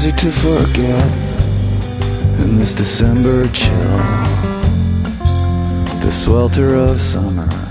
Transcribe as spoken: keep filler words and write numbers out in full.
easy to forget in this December chill, the swelter of summer.